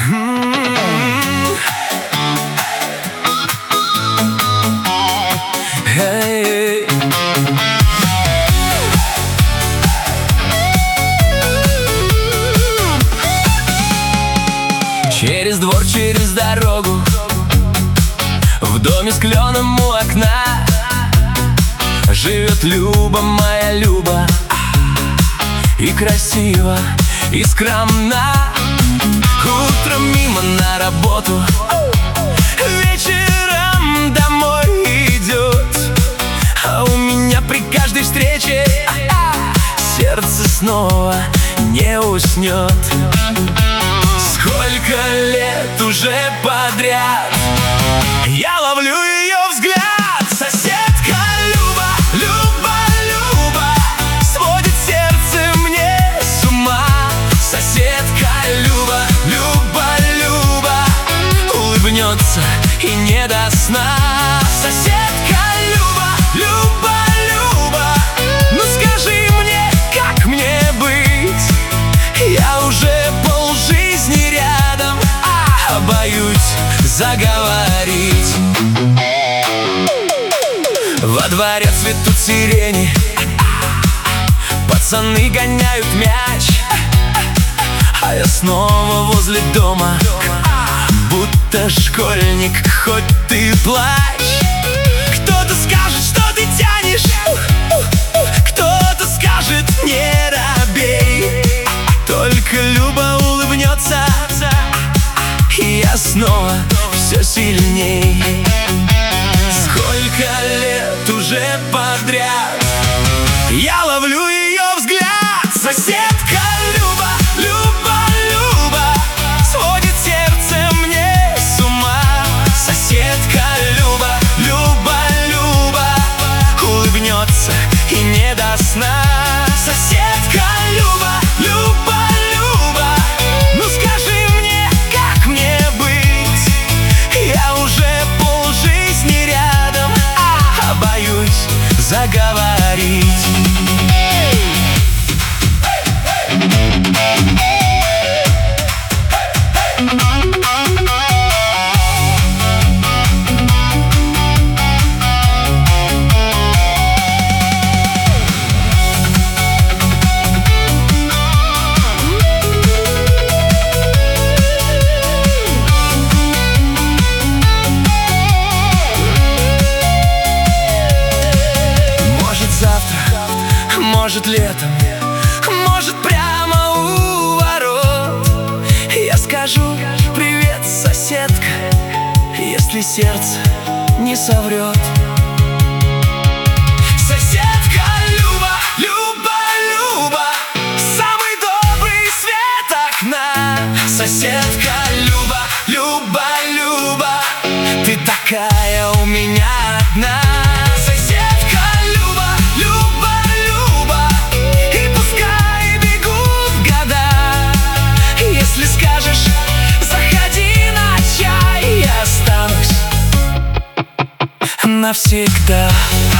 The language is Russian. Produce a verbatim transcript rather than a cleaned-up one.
Hey. Через двор, через дорогу, в доме с кленом у окна живет Люба, моя Люба. И красиво, и скромна. Утром мимо на работу, вечером домой идет. А у меня при каждой встрече сердце снова не уснет. Сколько лет уже подряд я ловлю ее взгляд. Соседка Люба, Люба, Люба, сводит сердце мне с ума. Соседка Люба, Люба, Люба, улыбнется и не до сна. Соседка Люба, Люба, Люба, ну скажи мне, как мне быть? Я уже полжизни рядом, а боюсь заговорить. Во дворе цветут сирени, пацаны гоняют мяч, а я снова возле дома, будто школьник, хоть ты плачь. Кто-то скажет, что ты тянешь, кто-то скажет, не робей. Только Люба улыбнется, и я снова все сильней. Сколько лет уже подряд я ловлю ее взгляд. Соседка Люба, Люба, Люба, сводит сердце мне с ума. Соседка Люба, Люба, Люба, улыбнется и не до сна. Соседка Люба, Люба, Люба, ну скажи мне, как мне быть? Я уже полжизни рядом, а боюсь заговорить. Может летом, может прямо у ворот я скажу привет, соседка, если сердце не соврет. Соседка Люба, Люба, Люба, самый добрый свет окна. Соседка Люба, Люба, Люба, ты такая у меня одна. Навсегда.